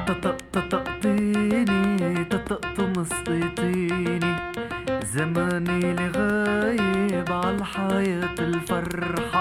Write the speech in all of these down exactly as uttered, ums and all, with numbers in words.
تطقطقطيني تطقطمسطيني زماني لغايب عالحياة الفرحة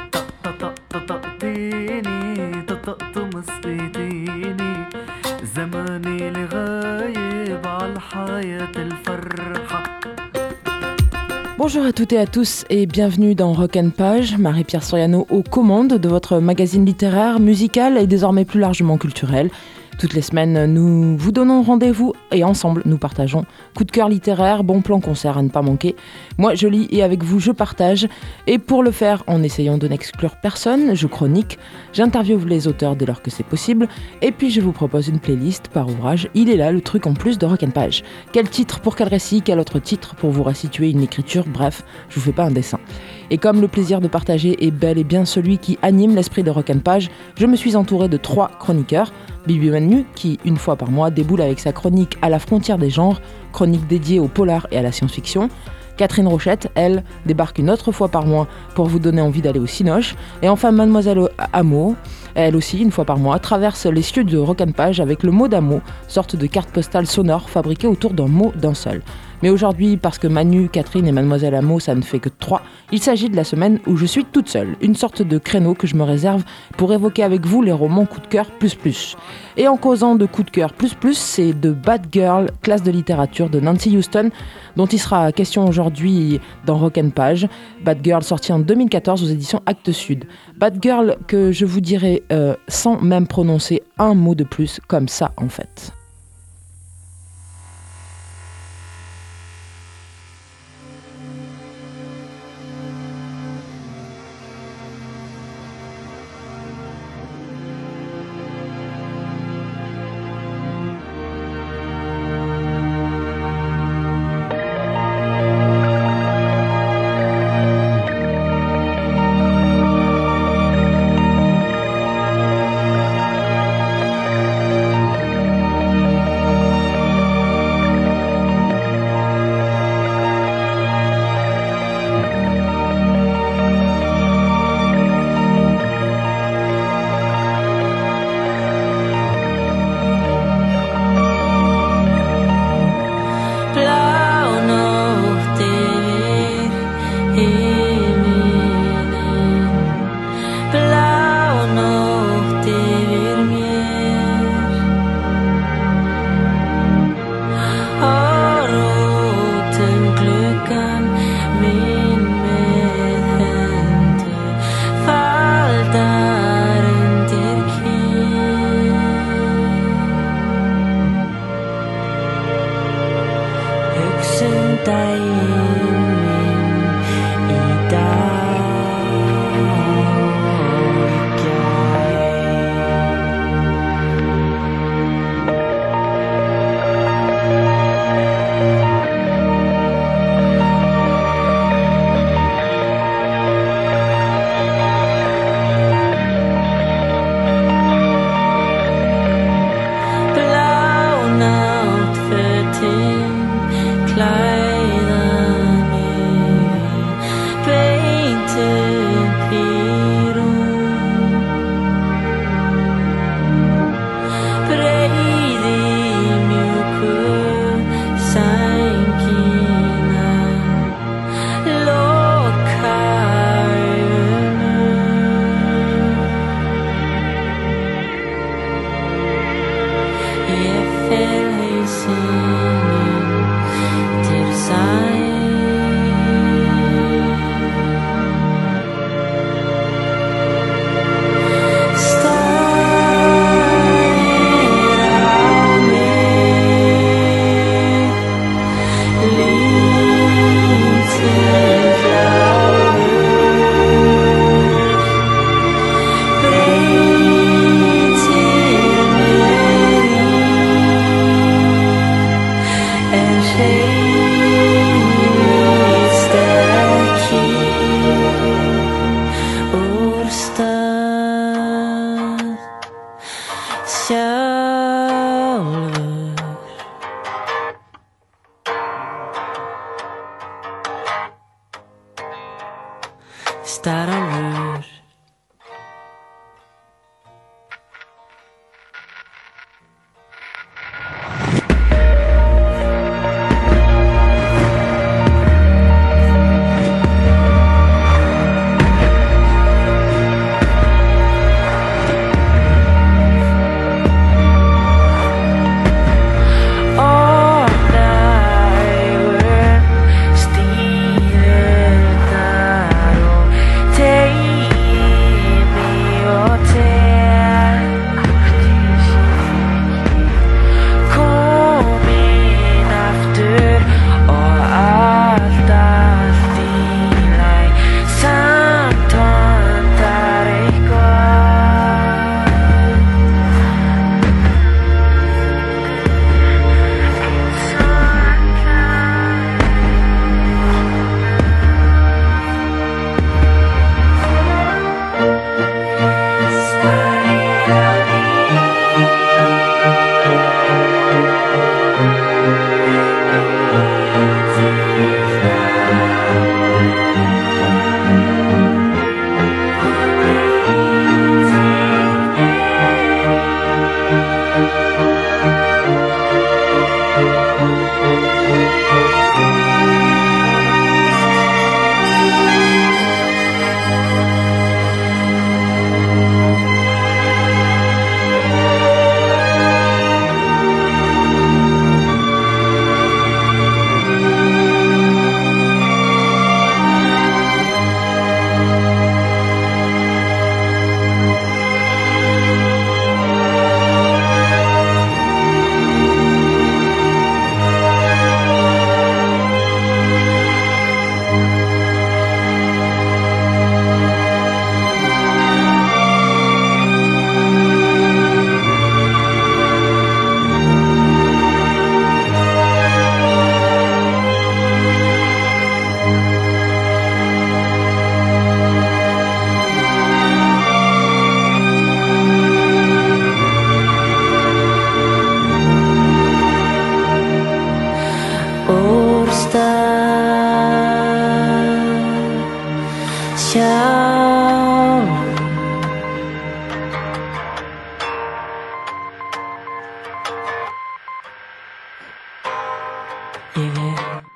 تطقطقطيني تطقطمسطيني زماني لغايب عالحياة الفرحة. Bonjour à toutes et à tous et bienvenue dans Rock and Page, Marie-Pierre Soriano aux commandes de votre magazine littéraire, musical et désormais plus largement culturel. Toutes les semaines, nous vous donnons rendez-vous et ensemble, nous partageons coup de cœur littéraire, bon plan concert à ne pas manquer. Moi, je lis et avec vous, je partage. Et pour le faire, en essayant de n'exclure personne, je chronique, j'interviewe les auteurs dès lors que c'est possible. Et puis, je vous propose une playlist par ouvrage. Il est là, le truc en plus de Rock and Page. Quel titre pour quel récit, quel autre titre pour vous restituer une écriture, bref, je vous fais pas un dessin. Et comme le plaisir de partager est bel et bien celui qui anime l'esprit de Rock and Page, je me suis entourée de trois chroniqueurs. Bibi Manu, qui, une fois par mois, déboule avec sa chronique à la frontière des genres, chronique dédiée au polar et à la science-fiction. Catherine Rochette, elle, débarque une autre fois par mois pour vous donner envie d'aller au Cinoche. Et enfin, Mademoiselle Hameau, elle aussi, une fois par mois, traverse les cieux de Rock and Page avec le mot d'amour, sorte de carte postale sonore fabriquée autour d'un mot d'un seul. Mais aujourd'hui, parce que Manu, Catherine et Mademoiselle Hameau, ça ne fait que trois, il s'agit de la semaine où je suis toute seule, une sorte de créneau que je me réserve pour évoquer avec vous les romans coup de cœur plus plus. Et en causant de coup de cœur plus plus, c'est de Bad Girl, classe de littérature de Nancy Houston, dont il sera question aujourd'hui dans Rock and Page. Bad Girl, sorti en deux mille quatorze aux éditions Actes Sud. Bad Girl que je vous dirai euh, sans même prononcer un mot de plus, comme ça en fait.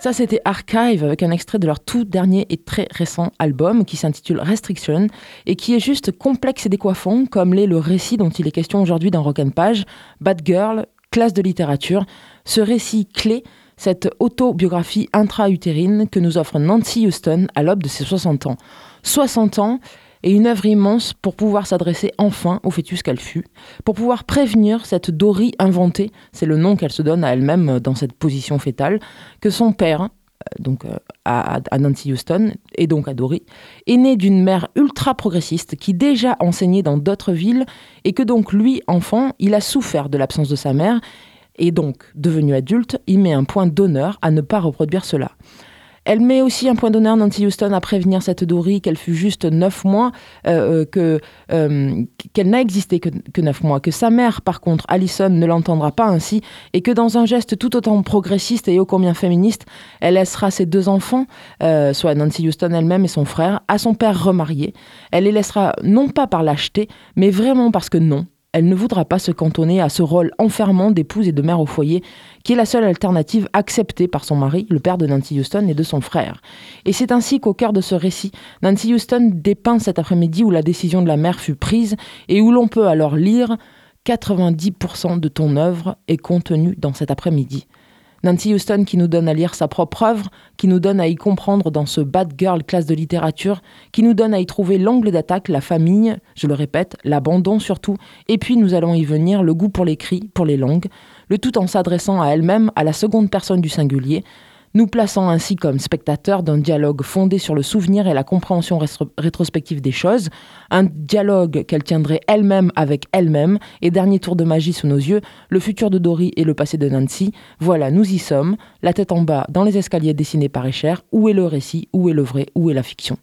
Ça, c'était Archive avec un extrait de leur tout dernier et très récent album qui s'intitule Restriction et qui est juste complexe et décoiffant comme l'est le récit dont il est question aujourd'hui dans Rock and Page, Bad Girl, classe de littérature. Ce récit clé, cette autobiographie intra-utérine que nous offre Nancy Houston à l'aube de ses soixante ans. soixante ans et une œuvre immense pour pouvoir s'adresser enfin au fœtus qu'elle fut, pour pouvoir prévenir cette Dory inventée, c'est le nom qu'elle se donne à elle-même dans cette position fétale, que son père, donc à, à Nancy Houston, et donc à Dory, est né d'une mère ultra progressiste qui déjà enseignait dans d'autres villes et que donc lui, enfant, il a souffert de l'absence de sa mère et donc, devenu adulte, il met un point d'honneur à ne pas reproduire cela. Elle met aussi un point d'honneur, Nancy Houston, à prévenir cette Dory qu'elle fut juste neuf mois, euh, que, euh, qu'elle n'a existé que, que neuf mois, que sa mère, par contre, Alison, ne l'entendra pas ainsi, et que dans un geste tout autant progressiste et ô combien féministe, elle laissera ses deux enfants, euh, soit Nancy Houston elle-même et son frère, à son père remarié. Elle les laissera non pas par lâcheté, mais vraiment parce que non. Elle ne voudra pas se cantonner à ce rôle enfermant d'épouse et de mère au foyer, qui est la seule alternative acceptée par son mari, le père de Nancy Houston et de son frère. Et c'est ainsi qu'au cœur de ce récit, Nancy Houston dépeint cet après-midi où la décision de la mère fut prise et où l'on peut alors lire « quatre-vingt-dix pour cent de ton œuvre est contenue dans cet après-midi ». Nancy Houston qui nous donne à lire sa propre œuvre, qui nous donne à y comprendre dans ce Bad Girl classe de littérature, qui nous donne à y trouver l'angle d'attaque, la famille, je le répète, l'abandon surtout, et puis nous allons y venir le goût pour l'écrit, pour les langues, le tout en s'adressant à elle-même, à la seconde personne du singulier, nous plaçant ainsi comme spectateurs d'un dialogue fondé sur le souvenir et la compréhension rétro- rétrospective des choses, un dialogue qu'elle tiendrait elle-même avec elle-même, et dernier tour de magie sous nos yeux, le futur de Dory et le passé de Nancy. Voilà, nous y sommes, la tête en bas dans les escaliers dessinés par Escher. Où est le récit? Où est le vrai? Où est la fiction?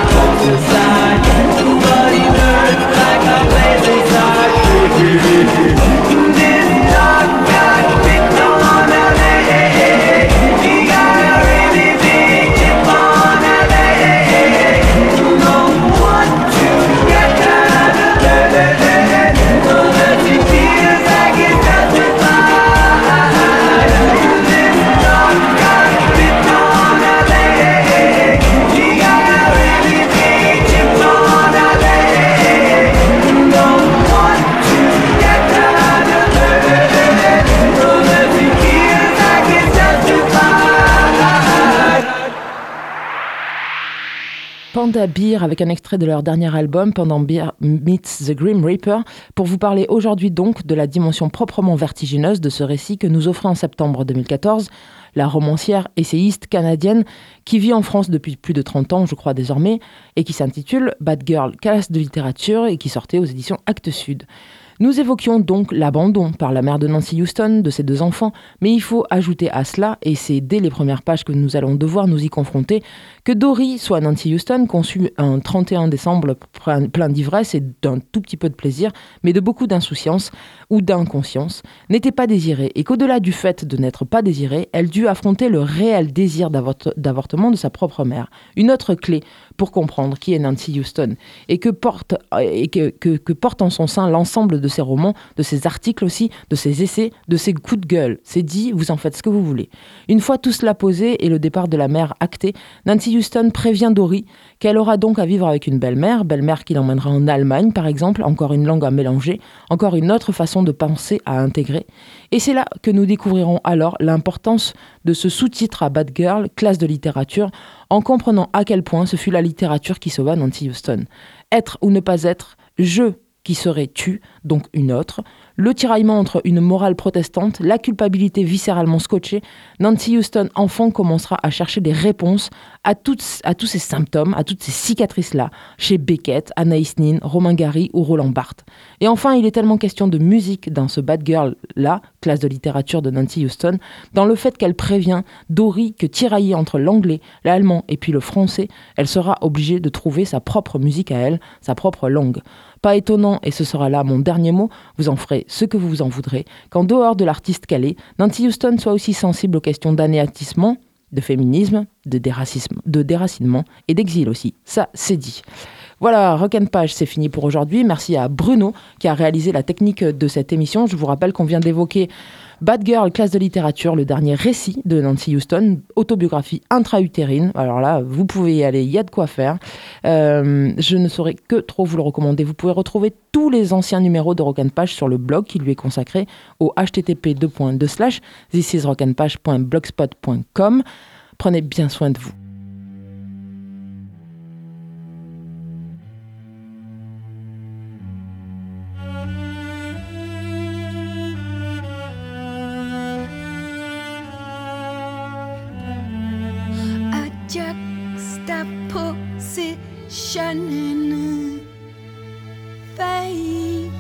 Nobody learns like a blazing star. Panda Bear avec un extrait de leur dernier album Panda Bear Meets the Grim Reaper pour vous parler aujourd'hui donc de la dimension proprement vertigineuse de ce récit que nous offrait en septembre deux mille quatorze la romancière essayiste canadienne qui vit en France depuis plus de trente ans, je crois désormais, et qui s'intitule Bad Girl, classe de littérature et qui sortait aux éditions Actes Sud. Nous évoquions donc l'abandon par la mère de Nancy Houston de ses deux enfants, mais il faut ajouter à cela, et c'est dès les premières pages que nous allons devoir nous y confronter, que Dory, soit Nancy Houston, conçue un trente et un décembre plein d'ivresse et d'un tout petit peu de plaisir, mais de beaucoup d'insouciance ou d'inconscience, n'était pas désirée, et qu'au-delà du fait de n'être pas désirée, elle dut affronter le réel désir d'avort- d'avortement de sa propre mère. Une autre clé pour comprendre qui est Nancy Houston, et que porte, et que, que, que porte en son sein l'ensemble de ses romans, de ses articles aussi, de ses essais, de ses coups de gueule. C'est dit, vous en faites ce que vous voulez. Une fois tout cela posé et le départ de la mère acté, Nancy Houston prévient Dory qu'elle aura donc à vivre avec une belle-mère, belle-mère qui l'emmènera en Allemagne par exemple, encore une langue à mélanger, encore une autre façon de penser à intégrer. Et c'est là que nous découvrirons alors l'importance de ce sous-titre à Bad Girl, classe de littérature, en comprenant à quel point ce fut la littérature qui sauva Nancy Houston. Être ou ne pas être, je qui serait tu, donc une autre, le tiraillement entre une morale protestante, la culpabilité viscéralement scotchée, Nancy Houston, enfant, commencera à chercher des réponses à, toutes, à tous ces symptômes, à toutes ces cicatrices-là, chez Beckett, Anaïs Nin, Romain Gary ou Roland Barthes. Et enfin, il est tellement question de musique dans ce Bad Girl-là, classe de littérature de Nancy Houston, dans le fait qu'elle prévient Dory que tiraillée entre l'anglais, l'allemand et puis le français, elle sera obligée de trouver sa propre musique à elle, sa propre langue. Pas étonnant, et ce sera là mon dernier mot, vous en ferez ce que vous en voudrez, qu'en dehors de l'artiste qu'elle est, Nancy Houston soit aussi sensible aux questions d'anéantissement, de féminisme, de déracisme, de déracinement et d'exil aussi. Ça, c'est dit. Voilà, Rock'n'Page, c'est fini pour aujourd'hui. Merci à Bruno qui a réalisé la technique de cette émission. Je vous rappelle qu'on vient d'évoquer Bad Girl, classe de littérature, le dernier récit de Nancy Houston, autobiographie intra-utérine. Alors là, vous pouvez y aller, il y a de quoi faire. Euh, je ne saurais que trop vous le recommander. Vous pouvez retrouver tous les anciens numéros de Rock'n'Page sur le blog qui lui est consacré au h t t p deux point deux slash this is rock'n'page point blogspot point com. Prenez bien soin de vous. Juxtaposition in fate.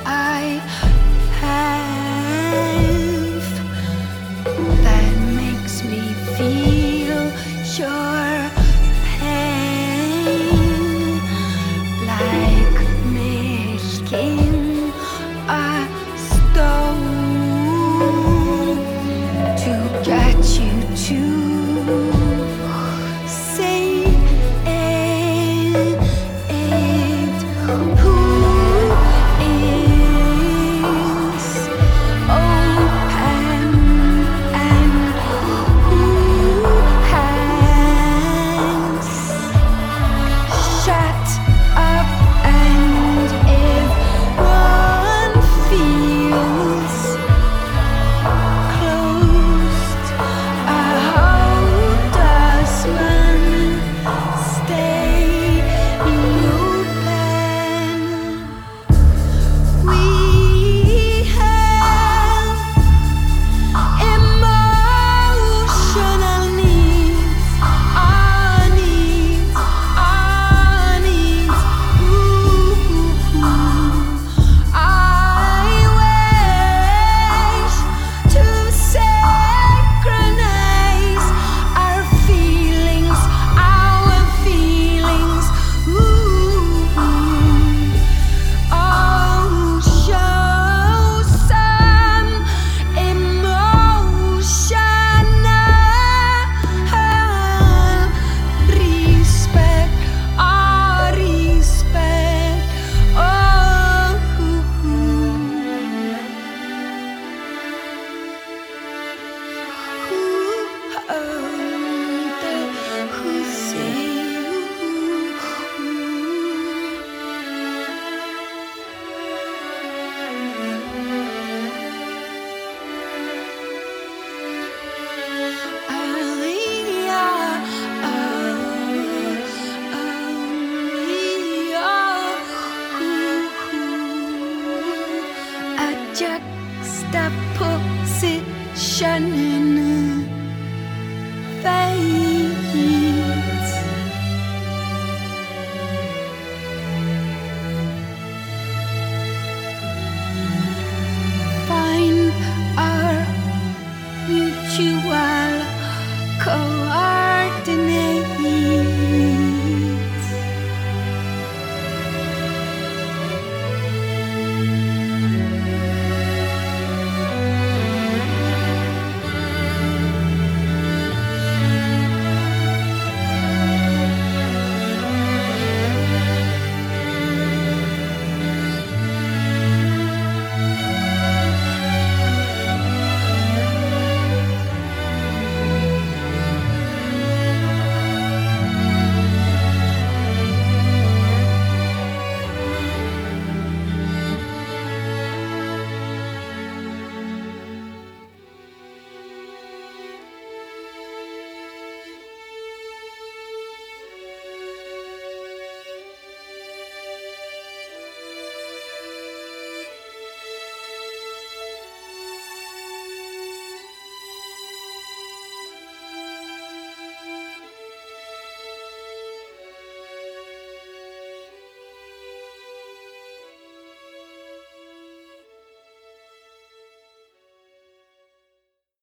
I have that makes me feel your pain, like making a stone to get you to say it. Who is open and who has shut up, and if one feels closed, how does one stay open? We have emotional needs, our needs, our needs. Ooh, I wish to synchronize our feelings, our feelings. Ooh, oh, show some emotional respect, our respect. Oh, who say a juxtaposition in a face.